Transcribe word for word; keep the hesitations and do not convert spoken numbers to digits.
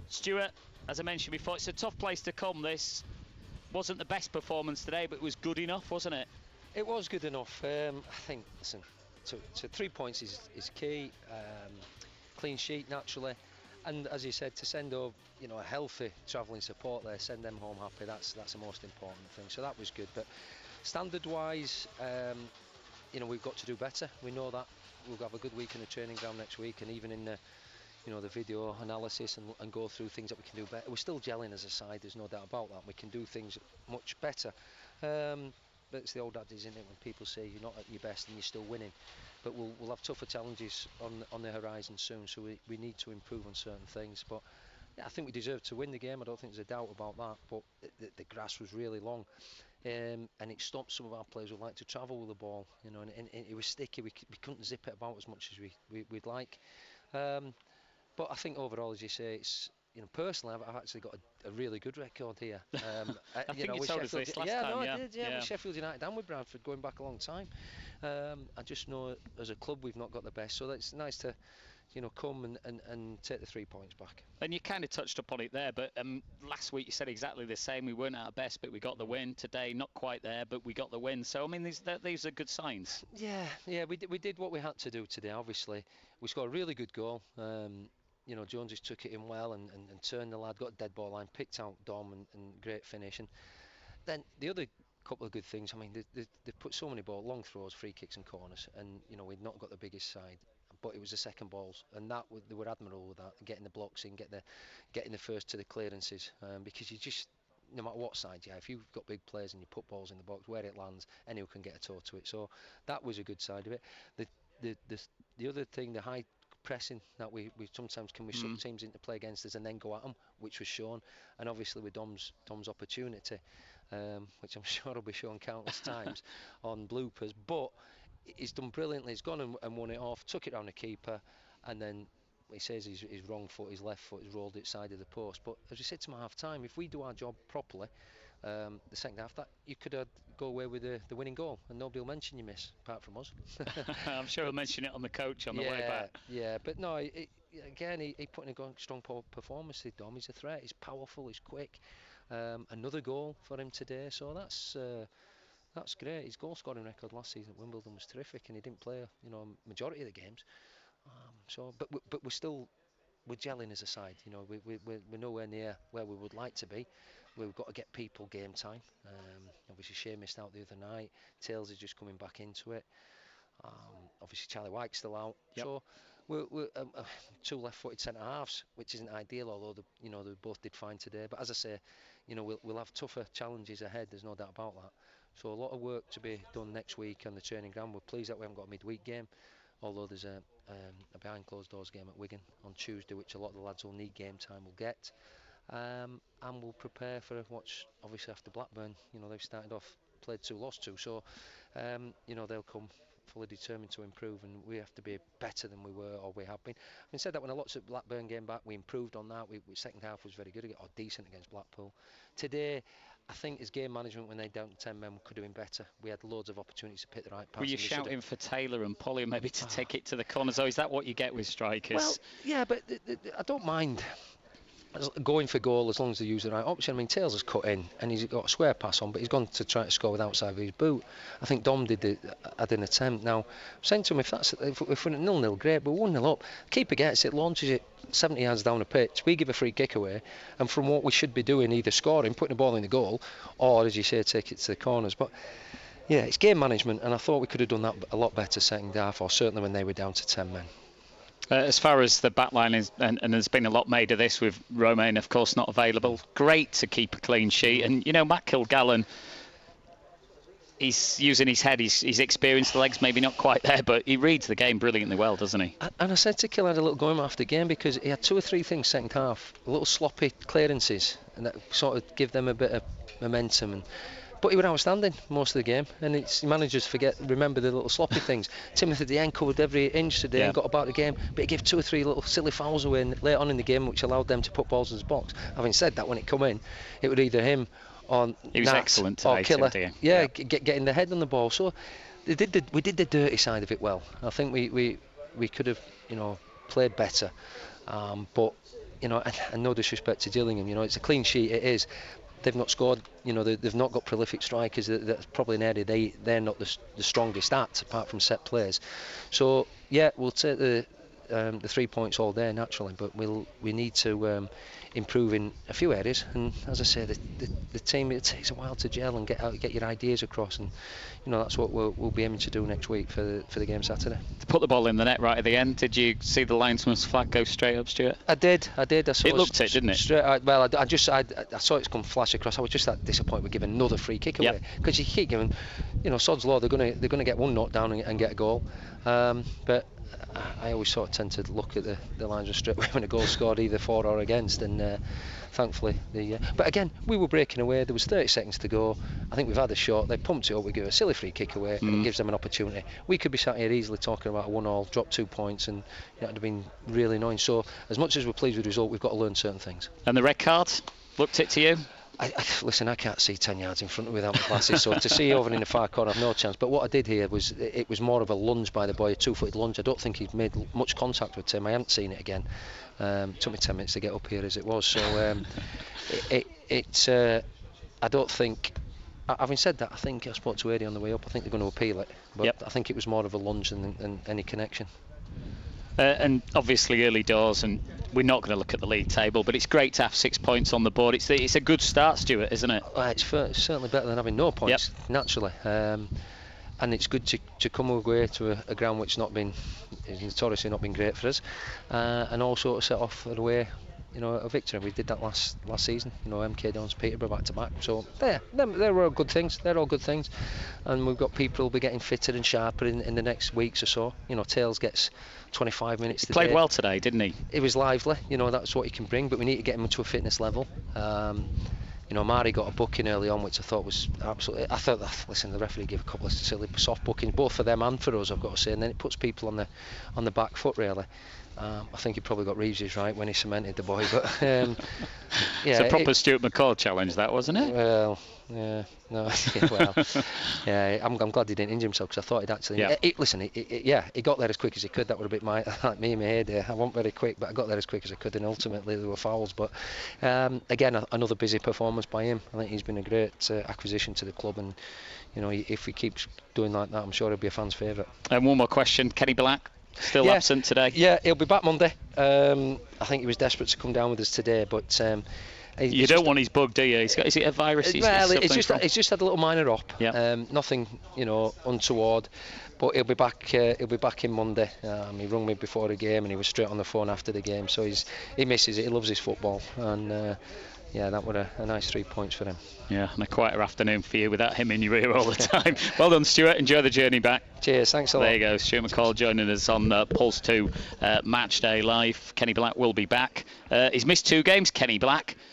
Stuart, as I mentioned before, it's a tough place to come. This wasn't the best performance today, but it was good enough, wasn't it? It was good enough. Um, I think, listen, to, to three points is, is key. Um, clean sheet, naturally. And as you said, to send over, you know, a healthy travelling support there, send them home happy, that's that's the most important thing. So that was good. But standard-wise, um, you know, we've got to do better. We know that. We'll have a good week in the training ground next week, and even in the, you know, the video analysis and, and go through things that we can do better. We're still gelling as a side, there's no doubt about that. We can do things much better. Um, but it's the old adage, isn't it, when people say you're not at your best and you're still winning. But we'll, we'll have tougher challenges on on the horizon soon, so we, we need to improve on certain things. But yeah, I think we deserve to win the game. I don't think there's a doubt about that. But the, the grass was really long, um, and it stopped some of our players who like to travel with the ball. You know, and, and, and it was sticky. We, we couldn't zip it about as much as we, we we'd like. Um, but I think overall, as you say, it's, you know, personally, I've, I've actually got a, a really good record here. Um, I you think know, you with told us Sheffield, this last yeah, time, no, yeah. I did, yeah, yeah. with Sheffield United and with Bradford going back a long time. Um, I just know as a club we've not got the best, so it's nice to, you know, come and, and, and take the three points back. And you kind of touched upon it there, but um, last week you said exactly the same. We weren't at our best, but we got the win. Today, not quite there, but we got the win. So, I mean, these these are good signs. Yeah, yeah, we did, we did what we had to do today, obviously. We scored a really good goal. Um, you know, Jones just took it in well and, and, and turned the lad, got a dead ball line, picked out Dom, and, and great finish. And then the other couple of good things, I mean, they, they, they put so many balls, long throws, free kicks and corners, and, you know, we'd not got the biggest side, but it was the second balls, and that they were admirable with that, getting the blocks in, get the, getting the first to the clearances, um, because you just, no matter what side you have, if you've got big players and you put balls in the box, where it lands, anyone can get a toe to it. So that was a good side of it. The the the, the other thing, the high pressing that we, we sometimes can we suck Mm. teams into play against us and then go at them, which was shown, and obviously with Dom's Dom's opportunity, um, which I'm sure will be shown countless times on bloopers, but he's done brilliantly. He's gone and, and won it off, took it round the keeper, and then he says his, his wrong foot, his left foot, has rolled it side of the post. But as we said to him at half time, if we do our job properly, um, the second half, that you could uh, go away with the, the winning goal, and nobody will mention you miss, apart from us. I'm sure he'll mention it on the coach on yeah, the way back. Yeah, but no, it, again, he, he put in a go- strong performance. Dom, he's a threat. He's powerful. He's quick. Um, another goal for him today, so that's uh, that's great. His goal scoring record last season at Wimbledon was terrific, and he didn't play, you know, majority of the games. Um, so, but but we're still we're gelling as a side. You know, we we we're, we're nowhere near where we would like to be. We've got to get people game time. Um, obviously, Shea missed out the other night. Tails is just coming back into it. Um, obviously, Charlie White's still out. Yep. So we're, we're um, uh, two left-footed centre halves, which isn't ideal. Although the, you know, they both did fine today. But as I say, you know, we'll we'll have tougher challenges ahead. There's no doubt about that. So a lot of work to be done next week on the training ground. We're pleased that we haven't got a midweek game, although there's a, um, a behind closed doors game at Wigan on Tuesday, which a lot of the lads will need game time will get. Um, and we'll prepare for what's obviously after Blackburn. You know, they've started off, played two, lost two, so um, you know, they'll come fully determined to improve, and we have to be better than we were or we have been. Having said that, when I looked at Blackburn game back, we improved on that. We, we second half was very good, or decent against Blackpool. Today, I think as game management, when they down to ten men, we could have been better. We had loads of opportunities to pick the right pass. Were you shouting for Taylor and Polly maybe to oh. take it to the corners? Oh, is that what you get with strikers? Well, yeah, but th th I don't mind going for goal as long as they use the right option. I mean, Tails has cut in and he's got a square pass on, but he's gone to try to score with outside of his boot. I think Dom did the, had an attempt. Now, I'm saying to him, if that's if, if we're nil nil, great, but one nil up, keeper gets it, launches it seventy yards down the pitch. We give a free kick away, and from what we should be doing, either scoring, putting the ball in the goal, or as you say, take it to the corners. But yeah, it's game management, and I thought we could have done that a lot better second half, or certainly when they were down to ten men. Uh, as far as the back line is, and, and there's been a lot made of this with Romain, of course, not available. Great to keep a clean sheet. And, you know, Matt Kilgallen, he's using his head. He's, he's experienced, the legs maybe not quite there, but he reads the game brilliantly well, doesn't he? And I said to Kill, I had a little go him after the game, because he had two or three things second half, little sloppy clearances, and that sort of give them a bit of momentum. And But he was outstanding most of the game, and it's managers forget, remember the little sloppy things. Timothy Dean covered every inch today yeah. and got about the game, but he gave two or three little silly fouls away late on in the game, which allowed them to put balls in his box. Having said that, when it come in, it was either him or he was Nat excellent or today, Killer. Timothy. Yeah, yeah. Get, getting the head on the ball. So they did the, we did the dirty side of it well. I think we we, we could have, you know, played better, um, but you know, and, and no disrespect to Gillingham, you know, it's a clean sheet, it is. They've not scored, you know, they, they've not got prolific strikers. That, that's probably an area they, they're not the, the strongest at, apart from set plays. So, yeah, we'll take the um, the three points all day, naturally, but we'll we need to um, improve in a few areas. And as I say, the, the, the team, it takes a while to gel and get out, get your ideas across. And, you know, that's what we'll, we'll be aiming to do next week for the, for the game Saturday. To put the ball in the net right at the end, did you see the linesman's flag go straight up, Stuart? I did, I did. I saw it looked it, didn't it? Straight, I, well, I, I just, I, I saw it come flash across. I was just that disappointed with giving another free kick away, because yep. you keep giving, you know, sod's law. They're gonna, they're gonna get one knock down and, and get a goal. Um, but I, I always sort of tend to look at the, the linesman straight away when a goal scored, either for or against, and. Uh, Thankfully, the uh, but again, we were breaking away. There was thirty seconds to go. I think we've had a shot. They pumped it up. We give a silly free kick away, mm. and it gives them an opportunity. We could be sat here easily talking about a one-all, drop two points, and it would have been really annoying. So, as much as we're pleased with the result, we've got to learn certain things. And the red card, looked it to you? I, I, listen, I can't see ten yards in front of me without my glasses, so to see over in the far corner, I've no chance. But what I did here was, it was more of a lunge by the boy, a two-footed lunge. I don't think he's made much contact with Tim. I haven't seen it again. Um, it took me ten minutes to get up here as it was. So um, it, it, it uh, I don't think. Having said that, I think I spoke to Eddie on the way up. I think they're going to appeal it, but yep. I think it was more of a lunge than, than any connection. Uh, and obviously early doors, and we're not going to look at the league table, but it's great to have six points on the board. It's it's a good start, Stuart, isn't it? Well, it's, for, it's certainly better than having no points, yep. naturally. Um, and it's good to, to come away to a, a ground which not been is notoriously not been great for us, uh, and also to set off a way, you know, a victory. We did that last last season, you know, M K Dons, Peterborough back to back. So there, they're all good things. They're all good things, and we've got people who'll be getting fitter and sharper in, in the next weeks or so. You know, Tails gets twenty-five minutes. He played day. well today, didn't he? He was lively. You know, that's what he can bring, but we need to get him to a fitness level. Um, You know, Mari got a booking early on, which I thought was absolutely. I thought, listen, the referee gave a couple of silly soft bookings, both for them and for us, I've got to say, and then it puts people on the on the back foot really. Um, I think he probably got Reeves right when he cemented the boy, but um, yeah, it's a proper it, Stuart McCall challenge, that wasn't it? Well, yeah, no, yeah, well, yeah, I'm, I'm glad he didn't injure himself, because I thought he'd actually. Yeah. It, it, listen, it, it, yeah, he got there as quick as he could. That would have been my like me in my head. Uh, I wasn't very quick, but I got there as quick as I could, and ultimately there were fouls. But um, again, a, another busy performance by him. I think he's been a great uh, acquisition to the club, and you know, if he keeps doing like that, I'm sure he'll be a fan's favourite. And one more question, Kenny Black, still yeah, absent today? Yeah, he'll be back Monday. Um, I think he was desperate to come down with us today, but. Um, You don't want his bug, do you? He's got, is it a virus? He's well, it's just it's just had a little minor op. Yeah. Um, nothing, you know, untoward. But he'll be back. Uh, he'll be back in Monday. Um, he rung me before the game, and he was straight on the phone after the game. So he's he misses it. He loves his football, and uh, yeah, that was a, a nice three points for him. Yeah, and a quieter afternoon for you without him in your ear all the time. Well done, Stuart. Enjoy the journey back. Cheers. Thanks a lot. There you go. Stuart McCall joining us on uh, Pulse two uh, Match Day Live. Kenny Black will be back. Uh, he's missed two games, Kenny Black.